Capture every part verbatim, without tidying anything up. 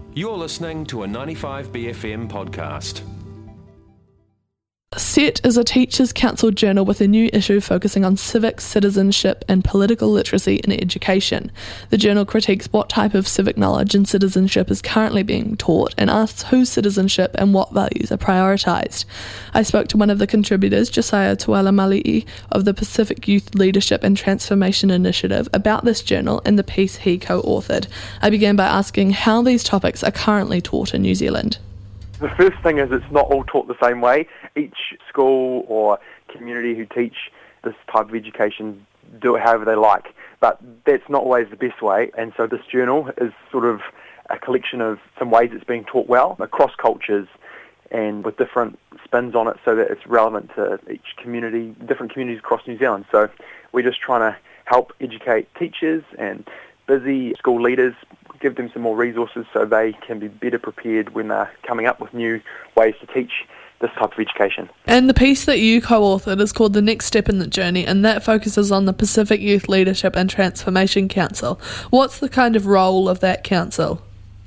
You're listening to a ninety-five B F M podcast. Set is a Teachers' Council journal with a new issue focusing on civic, citizenship and political literacy in education. The journal critiques what type of civic knowledge and citizenship is currently being taught and asks whose citizenship and what values are prioritised. I spoke to one of the contributors, Josiah Tualamali'i of the Pacific Youth Leadership and Transformation Initiative, about this journal and the piece he co-authored. I began by asking how these topics are currently taught in New Zealand. The first thing is it's not all taught the same way. Each school or community who teach this type of education do it however they like, but that's not always the best way. And so this journal is sort of a collection of some ways it's being taught well across cultures and with different spins on it so that it's relevant to each community, different communities across New Zealand. So we're just trying to help educate teachers and busy school leaders, give them some more resources so they can be better prepared when they're coming up with new ways to teach this type of education. And the piece that you co-authored is called The Next Step in the Journey, and that focuses on the Pacific Youth Leadership and Transformation Council. What's the kind of role of that council?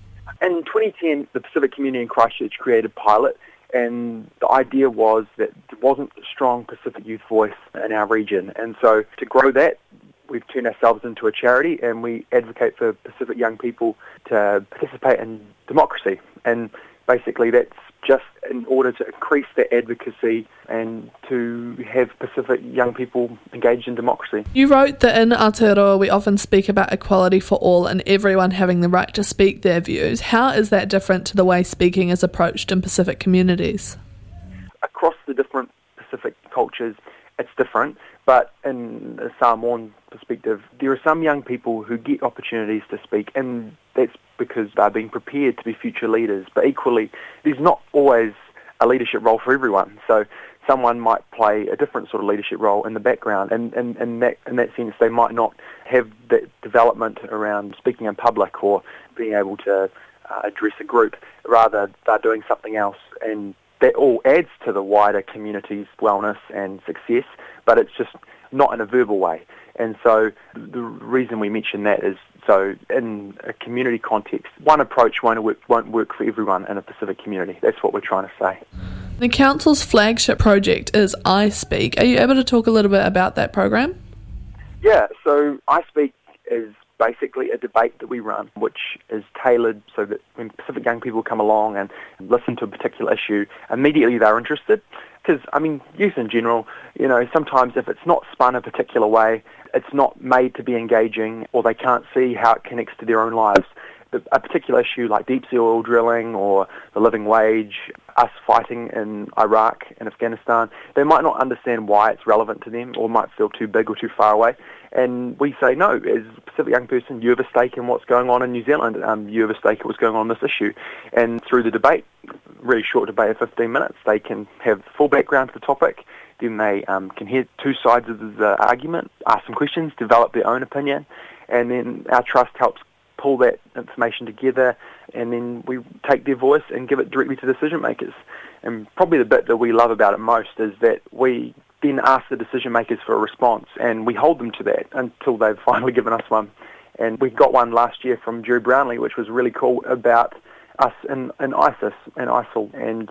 In twenty ten, the Pacific Community in Christchurch created a pilot, and the idea was that there wasn't a strong Pacific youth voice in our region. And so to grow that, we've turned ourselves into a charity and we advocate for Pacific young people to participate in democracy. And basically that's just in order to increase their advocacy and to have Pacific young people engaged in democracy. You wrote that in Aotearoa we often speak about equality for all and everyone having the right to speak their views. How is that different to the way speaking is approached in Pacific communities? Across the different Pacific cultures, it's different. But in a Samoan perspective, there are some young people who get opportunities to speak, and that's because they're being prepared to be future leaders. But equally, there's not always a leadership role for everyone. So someone might play a different sort of leadership role in the background, and, and, and that, in that sense, they might not have that development around speaking in public or being able to uh, address a group. Rather, they're doing something else, and that all adds to the wider community's wellness and success, but it's just not in a verbal way. And so the reason we mention that is so in a community context, one approach won't work, won't work for everyone in a Pacific community. That's what we're trying to say. The Council's flagship project is I Speak. Are you able to talk a little bit about that program? Yeah, so I Speak is basically a debate that we run, which is tailored so that when Pacific young people come along and listen to a particular issue, immediately they're interested. Because, I mean, youth in general, you know, sometimes if it's not spun a particular way, it's not made to be engaging, or they can't see how it connects to their own lives. A particular issue like deep sea oil drilling or the living wage, us fighting in Iraq and Afghanistan, they might not understand why it's relevant to them or might feel too big or too far away. And we say, no, as a Pacific young person, you have a stake in what's going on in New Zealand. Um, you have a stake in what's going on in this issue. And through the debate, really short debate of fifteen minutes, they can have full background to the topic. Then they um, can hear two sides of the argument, ask some questions, develop their own opinion. And then our trust helps pull that information together, and then we take their voice and give it directly to decision makers. And probably the bit that we love about it most is that we then ask the decision makers for a response, and we hold them to that until they've finally given us one. And we got one last year from Jerry Brownlee, which was really cool, about us in, in ISIS and ISIL, and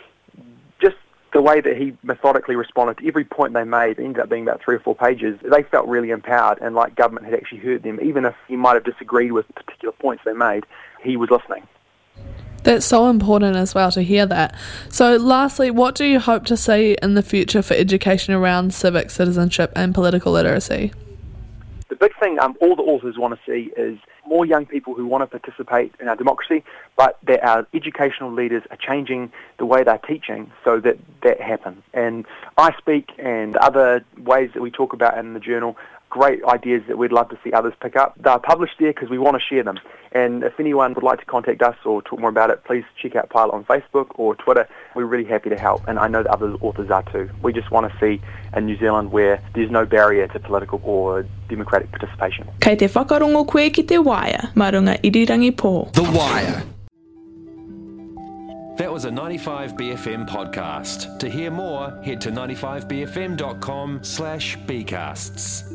just the way that he methodically responded to every point they made. It ended up being about three or four pages. They felt really empowered and like government had actually heard them. Even if he might have disagreed with particular points they made, he was listening. That's so important as well to hear that. So lastly, what do you hope to see in the future for education around civic citizenship and political literacy? The big thing um, all the authors want to see is more young people who want to participate in our democracy, but that our educational leaders are changing the way they're teaching so that that happens. And I Speak and other ways that we talk about in the journal, great ideas that we'd love to see others pick up. They're published there because we want to share them. And if anyone would like to contact us or talk more about it, please check out Pilot on Facebook or Twitter. We're really happy to help, and I know that other authors are too. We just want to see a New Zealand where there's no barrier to political or democratic participation. Kei te whakarongo koe ki te Wire, marunga irirangi pō. The Wire. That was a ninety-five B F M podcast. To hear more, head to ninety-five b f m dot com slash b casts.